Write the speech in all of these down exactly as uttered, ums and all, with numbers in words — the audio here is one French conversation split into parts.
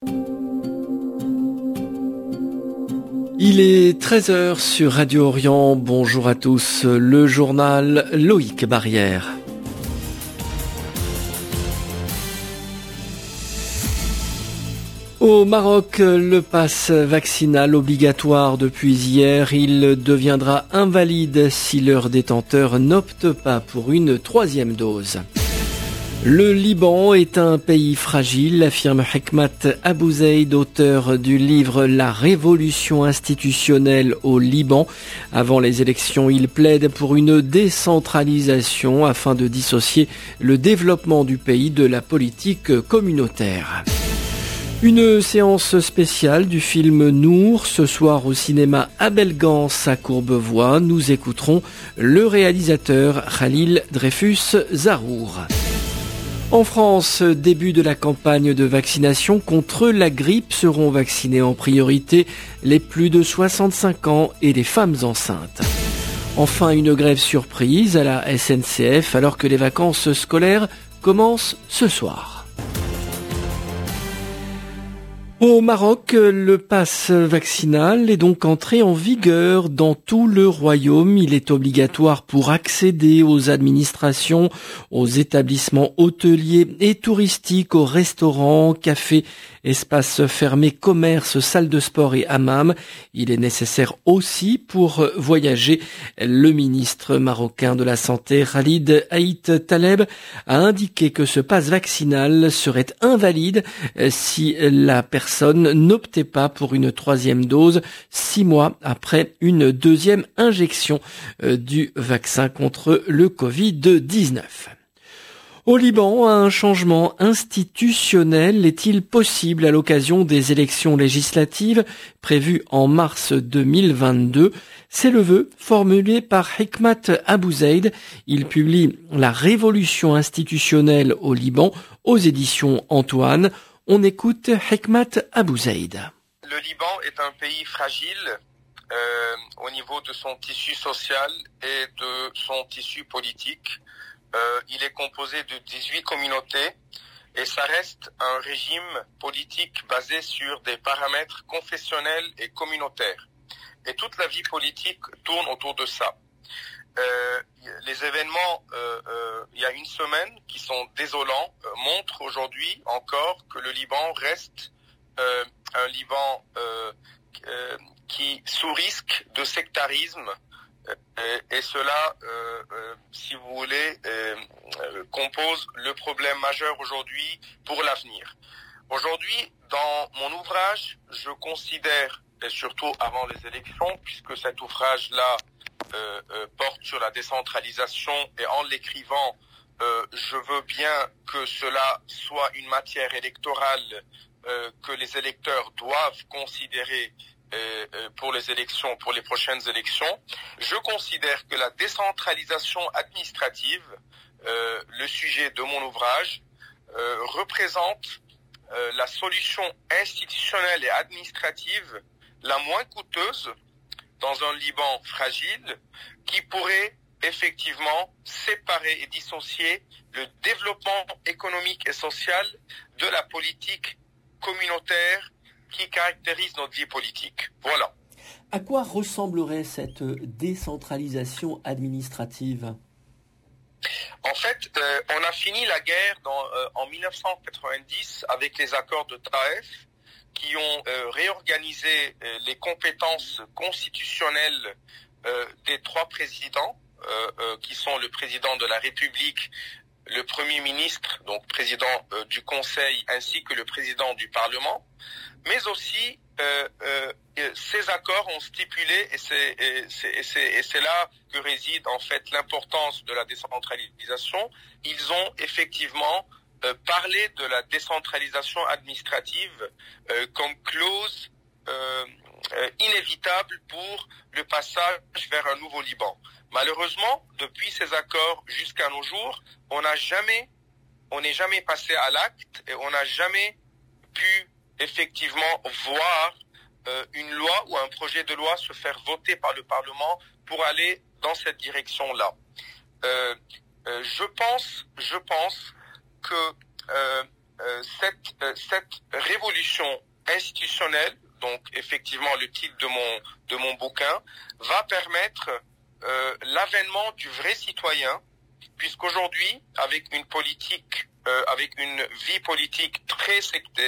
Il est treize heures sur Radio Orient. Bonjour à tous. Le journal Loïc Barrière. Au Maroc, le pass vaccinal obligatoire depuis hier, il deviendra invalide si leur détenteur n'opte pas pour une troisième dose. Le Liban est un pays fragile, affirme Hekmat Abouzeid, auteur du livre La révolution institutionnelle au Liban. Avant les élections, il plaide pour une décentralisation afin de dissocier le développement du pays de la politique communautaire. Une séance spéciale du film Nour ce soir au cinéma Abel Gans à Courbevoie. Nous écouterons le réalisateur Khalil Dreyfus Zarour. En France, début de la campagne de vaccination contre la grippe, seront vaccinés en priorité les plus de soixante-cinq ans et les femmes enceintes. Enfin, une grève surprise à la S N C F alors que les vacances scolaires commencent ce soir. Au Maroc, le pass vaccinal est donc entré en vigueur dans tout le royaume. Il est obligatoire pour accéder aux administrations, aux établissements hôteliers et touristiques, aux restaurants, cafés, espaces fermés, commerces, salles de sport et hammams. Il est nécessaire aussi pour voyager. Le ministre marocain de la Santé, Khalid Aït Taleb, a indiqué que ce pass vaccinal serait invalide si la personne n'optait pas pour une troisième dose six mois après une deuxième injection du vaccin contre le covid dix-neuf. Au Liban, un changement institutionnel est-il possible à l'occasion des élections législatives prévues en mars deux mille vingt-deux? C'est le vœu formulé par Hekmat Abouzeid. Il publie La révolution institutionnelle au Liban aux éditions Antoine. On écoute Hekmat Abouzeid. Le Liban est un pays fragile euh, au niveau de son tissu social et de son tissu politique. Euh, il est composé de dix-huit communautés et ça reste un régime politique basé sur des paramètres confessionnels et communautaires. Et toute la vie politique tourne autour de ça. Euh, les événements, euh, euh, il y a une semaine, qui sont désolants, euh, montrent aujourd'hui encore que le Liban reste euh, un Liban euh, euh, qui, sous risque de sectarisme, Et, et cela, euh, euh, si vous voulez, euh, euh, compose le problème majeur aujourd'hui pour l'avenir. Aujourd'hui, dans mon ouvrage, je considère, et surtout avant les élections, puisque cet ouvrage-là euh, euh, porte sur la décentralisation, et en l'écrivant, euh, je veux bien que cela soit une matière électorale euh, que les électeurs doivent considérer pour les élections, pour les prochaines élections. Je considère que la décentralisation administrative, euh, le sujet de mon ouvrage, euh, représente euh, la solution institutionnelle et administrative la moins coûteuse dans un Liban fragile qui pourrait effectivement séparer et dissocier le développement économique et social de la politique communautaire qui caractérise notre vie politique. Voilà. À quoi ressemblerait cette décentralisation administrative ? En fait, euh, on a fini la guerre dans, euh, en mille neuf cent quatre-vingt-dix avec les accords de Taïf qui ont euh, réorganisé euh, les compétences constitutionnelles euh, des trois présidents, euh, euh, qui sont le président de la République, le Premier ministre, donc président euh, du Conseil, ainsi que le président du Parlement. Mais aussi, euh, euh, ces accords ont stipulé, et c'est, et, c'est, et, c'est, et c'est là que réside en fait l'importance de la décentralisation, ils ont effectivement euh, parlé de la décentralisation administrative euh, comme clause euh, euh, inévitable pour le passage vers un nouveau Liban. Malheureusement, depuis ces accords jusqu'à nos jours, on n'a jamais, on n'est jamais passé à l'acte et on n'a jamais pu effectivement voir euh, une loi ou un projet de loi se faire voter par le Parlement pour aller dans cette direction-là. Euh, euh, je pense, je pense que euh, euh, cette, euh, cette révolution institutionnelle, donc effectivement le titre de mon, de mon bouquin, va permettre euh, l'avènement du vrai citoyen, puisqu'aujourd'hui, avec une politique, euh, avec une vie politique très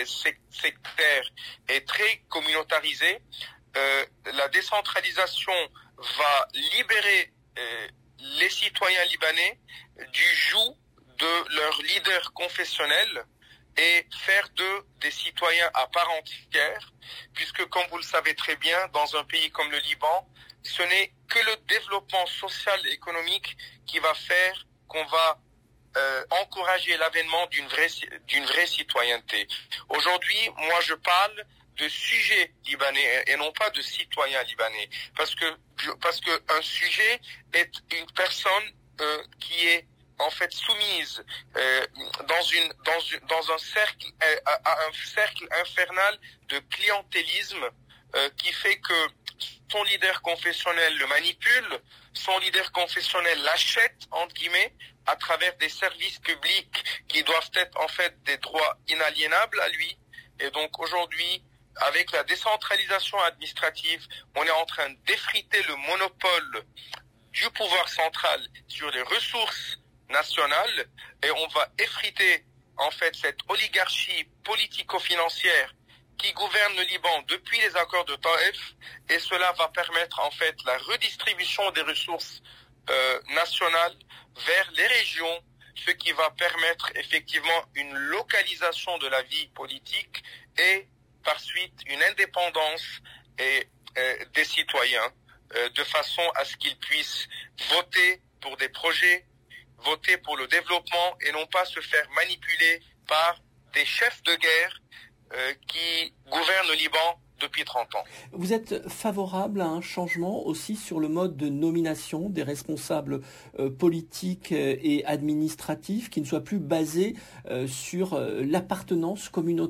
sectaire et très communautarisée, euh, la décentralisation va libérer euh, les citoyens libanais du joug de leurs leaders confessionnels et faire d'eux des citoyens à part entière, puisque comme vous le savez très bien, dans un pays comme le Liban, ce n'est que le développement social et économique qui va faire qu'on va euh, encourager l'avènement d'une vraie, d'une vraie citoyenneté. Aujourd'hui, moi je parle de sujets libanais et non pas de citoyens libanais, parce que parce que un sujet est une personne euh, qui est en fait soumise euh, dans une dans une dans un cercle euh, à un cercle infernal de clientélisme euh, qui fait que son leader confessionnel le manipule, son leader confessionnel l'achète entre guillemets à travers des services publics qui doivent être en fait des droits inaliénables à lui. Et donc aujourd'hui, avec la décentralisation administrative, on est en train d'effriter le monopole du pouvoir central sur les ressources nationales et on va effriter en fait cette oligarchie politico-financière qui gouverne le Liban depuis les accords de Taïf, et cela va permettre en fait la redistribution des ressources euh, nationales vers les régions, ce qui va permettre effectivement une localisation de la vie politique et par suite une indépendance et, euh, des citoyens euh, de façon à ce qu'ils puissent voter pour des projets, voter pour le développement et non pas se faire manipuler par des chefs de guerre euh, qui gouvernent le Liban depuis trente ans. Vous êtes favorable à un changement aussi sur le mode de nomination des responsables euh, politiques et administratifs qui ne soit plus basé euh, sur euh, l'appartenance communautaire ?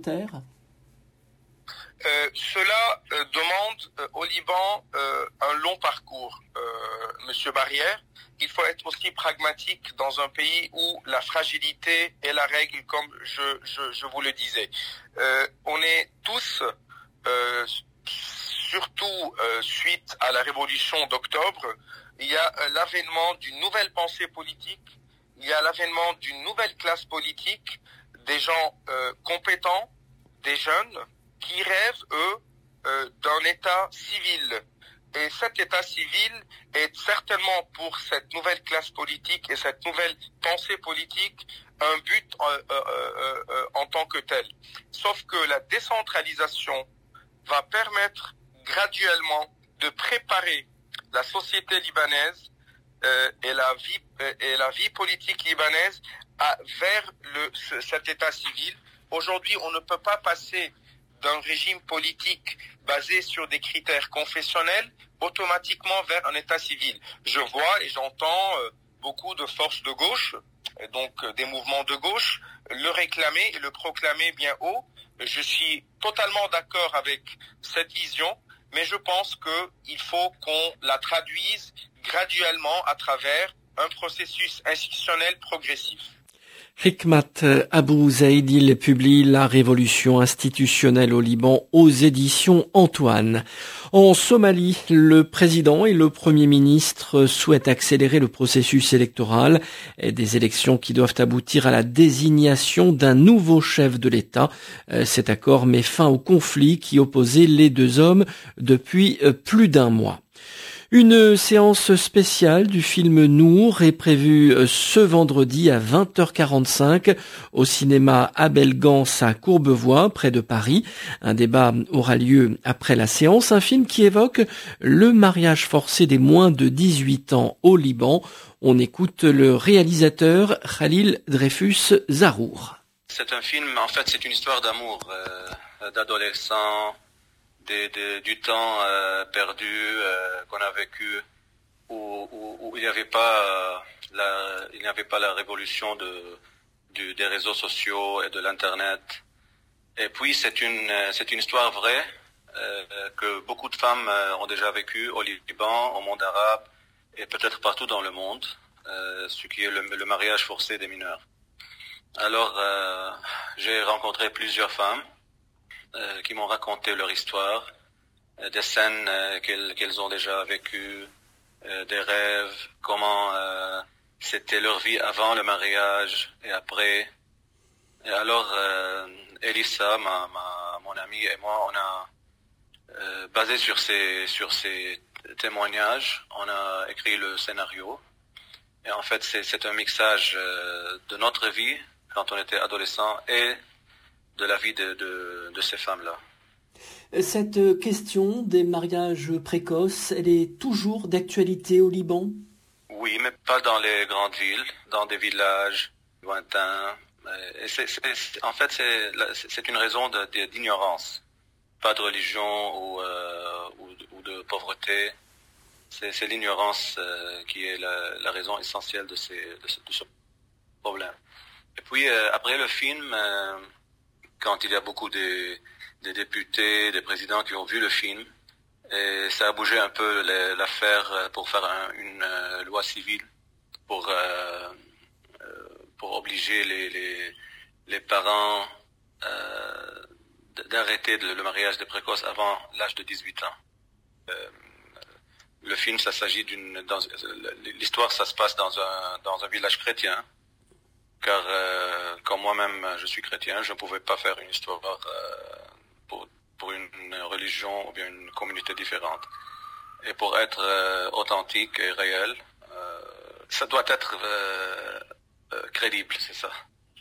Euh, cela euh, demande euh, au Liban euh, un long parcours, euh, Monsieur Barrière. Il faut être aussi pragmatique dans un pays où la fragilité est la règle, comme je, je, je vous le disais. Euh, on est tous, euh, surtout euh, suite à la révolution d'octobre, il y a euh, l'avènement d'une nouvelle pensée politique, il y a l'avènement d'une nouvelle classe politique, des gens euh, compétents, des jeunes, qui rêvent, eux, euh, d'un État civil. Et cet État civil est certainement pour cette nouvelle classe politique et cette nouvelle pensée politique un but euh, euh, euh, euh, en tant que tel. Sauf que la décentralisation va permettre graduellement de préparer la société libanaise euh, et la vie euh, et la vie politique libanaise à, vers le, ce, cet État civil. Aujourd'hui, on ne peut pas passer d'un régime politique basé sur des critères confessionnels automatiquement vers un État civil. Je vois et j'entends euh, beaucoup de forces de gauche, donc euh, des mouvements de gauche, le réclamer et le proclamer bien haut. Je suis totalement d'accord avec cette vision, mais je pense qu'il faut qu'on la traduise graduellement à travers un processus institutionnel progressif. Hikmat Abou Zeid, il publie La révolution institutionnelle au Liban aux éditions Antoine. En Somalie, le président et le premier ministre souhaitent accélérer le processus électoral et des élections qui doivent aboutir à la désignation d'un nouveau chef de l'État. Cet accord met fin au conflit qui opposait les deux hommes depuis plus d'un mois. Une séance spéciale du film Nour est prévue ce vendredi à vingt heures quarante-cinq au cinéma Abel Gans à Courbevoie, près de Paris. Un débat aura lieu après la séance. Un film qui évoque le mariage forcé des moins de dix-huit ans au Liban. On écoute le réalisateur Khalil Dreyfus Zarour. C'est un film, en fait, c'est une histoire d'amour, euh, d'adolescents, De, de, du temps euh, perdu euh, qu'on a vécu où, où, où il n'y avait pas euh, la il n'y avait pas la révolution de du, des réseaux sociaux et de l'internet. Et puis c'est une c'est une histoire vraie euh, que beaucoup de femmes euh, ont déjà vécu au Liban, au monde arabe et peut-être partout dans le monde, euh, ce qui est le, le mariage forcé des mineurs. Alors, euh, j'ai rencontré plusieurs femmes euh, qui m'ont raconté leur histoire, euh, des scènes euh, qu'elles, qu'elles ont déjà vécues, euh, des rêves, comment euh, c'était leur vie avant le mariage et après. Et alors, euh, Elissa, ma, ma, mon amie et moi, on a euh, basé sur ces, sur ces témoignages, on a écrit le scénario. Et en fait, c'est, c'est un mixage euh, de notre vie quand on était adolescent et de la vie de, de, de ces femmes-là. Cette question des mariages précoces, elle est toujours d'actualité au Liban ? Oui, mais pas dans les grandes villes, dans des villages lointains. Et c'est, c'est, en fait, c'est, c'est une raison de, de, d'ignorance, pas de religion ou, euh, ou, de, ou de pauvreté. C'est, c'est l'ignorance euh, qui est la, la raison essentielle de, ces, de, ce, de ce problème. Et puis, euh, après le film, euh, quand il y a beaucoup de, de députés, des présidents qui ont vu le film, et ça a bougé un peu les, l'affaire pour faire un, une euh, loi civile pour euh, euh, pour obliger les les, les parents euh, d'arrêter le, le mariage des précoces avant l'âge de dix-huit ans. Euh, le film, ça s'agit d'une dans, l'histoire, ça se passe dans un dans un village chrétien, car euh, comme moi-même je suis chrétien, je ne pouvais pas faire une histoire euh, pour pour une, une religion ou bien une communauté différente. Et pour être euh, authentique et réel, euh, ça doit être euh, euh, crédible, c'est ça.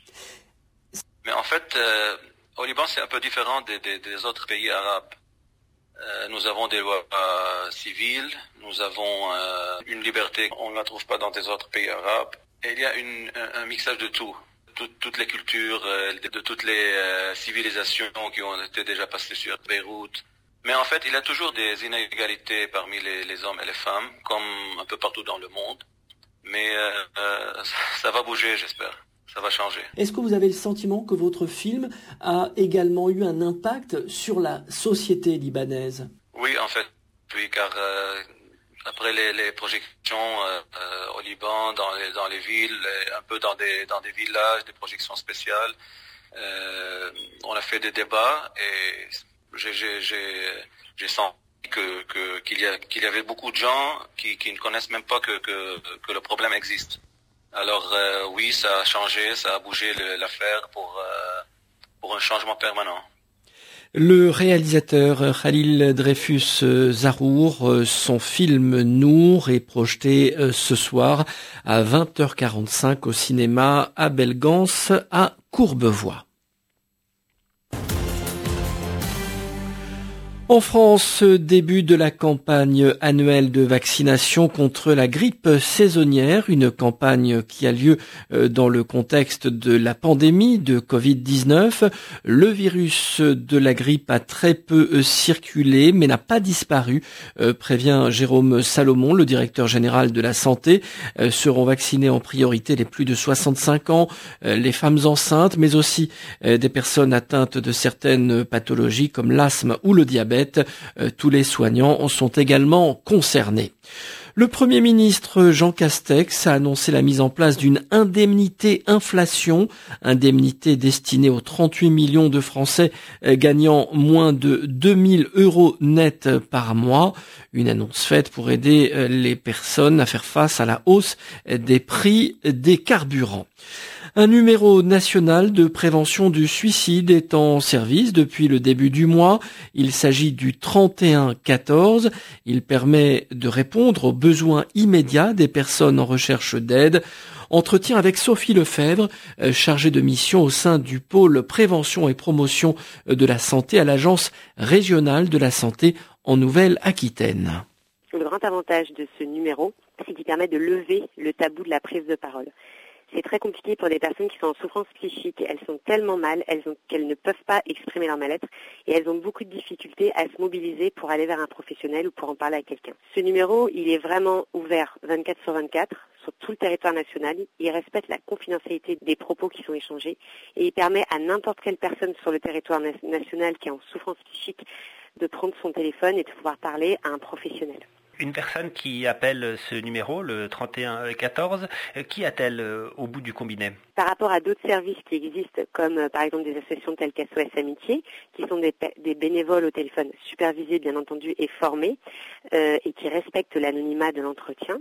Mais en fait, euh, au Liban, c'est un peu différent des, des, des autres pays arabes. Euh, nous avons des lois euh, civiles, nous avons euh, une liberté qu'on ne la trouve pas dans des autres pays arabes. Et il y a une, un, un mixage de tout. Toutes les cultures, de toutes les euh, civilisations qui ont été déjà passées sur Beyrouth. Mais en fait, il y a toujours des inégalités parmi les, les hommes et les femmes, comme un peu partout dans le monde. Mais euh, euh, ça va bouger, j'espère. Ça va changer. Est-ce que vous avez le sentiment que votre film a également eu un impact sur la société libanaise ? Oui, en fait, oui, car euh, après les, les projections euh, euh, au Liban, dans les, dans les villes, un peu dans des, dans des villages, des projections spéciales, euh, on a fait des débats et j'ai, j'ai, j'ai, j'ai senti que, que, qu'il y a, qu'il y avait beaucoup de gens qui, qui ne connaissent même pas que, que, que le problème existe. Alors euh, oui, ça a changé, ça a bougé le, l'affaire pour, euh, pour un changement permanent. Le réalisateur Khalil Dreyfus Zarour, son film Nour est projeté ce soir à vingt heures quarante-cinq au cinéma à Belgance à Courbevoie. En France, début de la campagne annuelle de vaccination contre la grippe saisonnière, une campagne qui a lieu dans le contexte de la pandémie de covid dix-neuf. Le virus de la grippe a très peu circulé, mais n'a pas disparu, prévient Jérôme Salomon, le directeur général de la santé. Seront vaccinés en priorité les plus de soixante-cinq ans, les femmes enceintes, mais aussi des personnes atteintes de certaines pathologies comme l'asthme ou le diabète. Tous les soignants sont également concernés. Le Premier ministre Jean Castex a annoncé la mise en place d'une indemnité inflation, indemnité destinée aux trente-huit millions de Français gagnant moins de deux mille euros net par mois. Une annonce faite pour aider les personnes à faire face à la hausse des prix des carburants. Un numéro national de prévention du suicide est en service depuis le début du mois. Il s'agit du trente et un quatorze. Il permet de répondre aux besoins immédiats des personnes en recherche d'aide. Entretien avec Sophie Lefebvre, chargée de mission au sein du pôle prévention et promotion de la santé à l'Agence régionale de la santé en Nouvelle-Aquitaine. Le grand avantage de ce numéro, c'est qu'il permet de lever le tabou de la prise de parole. C'est très compliqué pour des personnes qui sont en souffrance psychique. Elles sont tellement mal elles ont, qu'elles ne peuvent pas exprimer leur mal-être et elles ont beaucoup de difficultés à se mobiliser pour aller vers un professionnel ou pour en parler à quelqu'un. Ce numéro, il est vraiment ouvert vingt-quatre sur vingt-quatre sur tout le territoire national. Il respecte la confidentialité des propos qui sont échangés et il permet à n'importe quelle personne sur le territoire national qui est en souffrance psychique de prendre son téléphone et de pouvoir parler à un professionnel. Une personne qui appelle ce numéro, le trente et un quatorze, qui a-t-elle au bout du combiné? Par rapport à d'autres services qui existent, comme euh, par exemple des associations telles qu'S O S Amitié, qui sont des, des bénévoles au téléphone supervisés, bien entendu, et formés, euh, et qui respectent l'anonymat de l'entretien,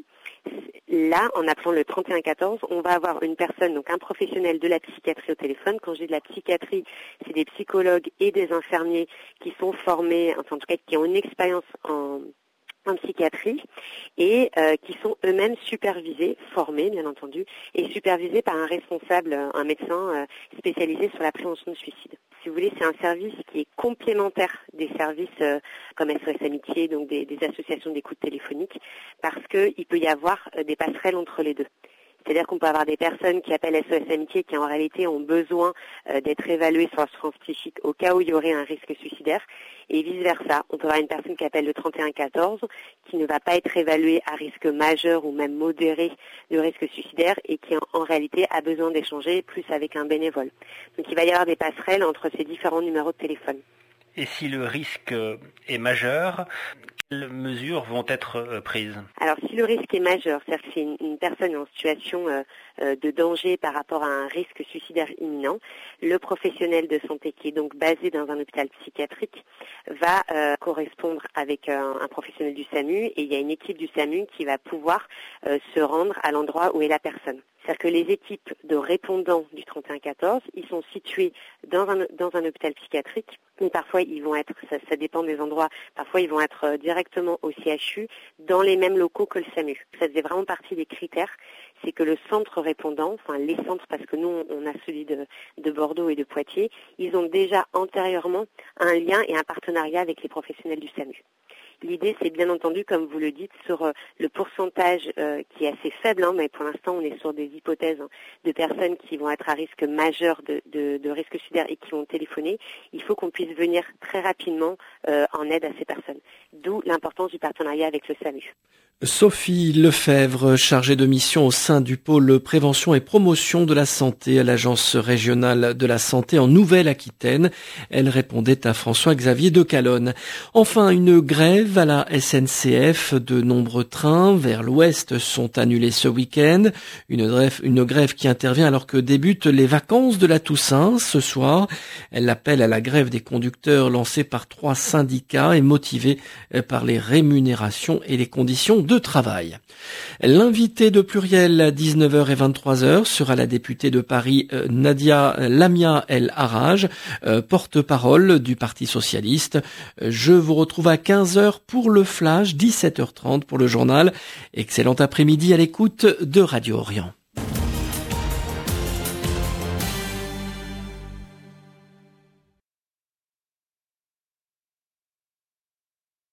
là, en appelant le trente et un quatorze, on va avoir une personne, donc un professionnel de la psychiatrie au téléphone. Quand je dis de la psychiatrie, c'est des psychologues et des infirmiers qui sont formés, enfin en tout cas qui ont une expérience en en psychiatrie et euh, qui sont eux-mêmes supervisés, formés bien entendu, et supervisés par un responsable, un médecin euh, spécialisé sur la prévention du suicide. Si vous voulez, c'est un service qui est complémentaire des services euh, comme S O S Amitié, donc des, des associations d'écoute téléphonique, parce qu'il peut y avoir euh, des passerelles entre les deux. C'est-à-dire qu'on peut avoir des personnes qui appellent S O S Amitié qui en réalité ont besoin euh, d'être évaluées sur leur souffrance psychique au cas où il y aurait un risque suicidaire, et vice-versa. On peut avoir une personne qui appelle le trente et un quatorze qui ne va pas être évaluée à risque majeur ou même modéré de risque suicidaire et qui en, en réalité a besoin d'échanger plus avec un bénévole. Donc il va y avoir des passerelles entre ces différents numéros de téléphone. Et si le risque est majeur, quelles mesures vont être prises? Alors, si le risque est majeur, c'est-à-dire que c'est une, une personne en situation euh, euh, de danger par rapport à un risque suicidaire imminent, le professionnel de santé qui est donc basé dans un hôpital psychiatrique va euh, correspondre avec un, un professionnel du SAMU, et il y a une équipe du SAMU qui va pouvoir euh, se rendre à l'endroit où est la personne. C'est-à-dire que les équipes de répondants du trente et un quatorze, ils sont situés dans un, dans un hôpital psychiatrique, mais parfois ils vont être, ça, ça dépend des endroits, parfois ils vont être directement au C H U, dans les mêmes locaux que le SAMU. Ça faisait vraiment partie des critères, c'est que le centre répondant, enfin les centres, parce que nous on a celui de, de Bordeaux et de Poitiers, ils ont déjà antérieurement un lien et un partenariat avec les professionnels du SAMU. L'idée, c'est bien entendu, comme vous le dites, sur euh, le pourcentage euh, qui est assez faible, hein, mais pour l'instant, on est sur des hypothèses hein, de personnes qui vont être à risque majeur de, de, de risque suicidaire et qui vont téléphoner. Il faut qu'on puisse venir très rapidement euh, en aide à ces personnes. D'où l'importance du partenariat avec le SAMU. Sophie Lefebvre, chargée de mission au sein du pôle prévention et promotion de la santé à l'Agence régionale de la santé en Nouvelle-Aquitaine. Elle répondait à François-Xavier de Calonne. Enfin, une grève à la S N C F. De nombreux trains vers l'ouest sont annulés ce week-end. Une grève, une grève qui intervient alors que débutent les vacances de la Toussaint ce soir. Elle appelle à la grève des conducteurs lancée par trois syndicats et motivée par les rémunérations et les conditions de travail. L'invité de Pluriel à dix-neuf heures et vingt-trois heures sera la députée de Paris euh, Nadia Lamia El Harraj, euh, porte-parole du Parti socialiste. Je vous retrouve à quinze heures pour le flash, dix-sept heures trente pour le journal. Excellent après-midi à l'écoute de Radio Orient.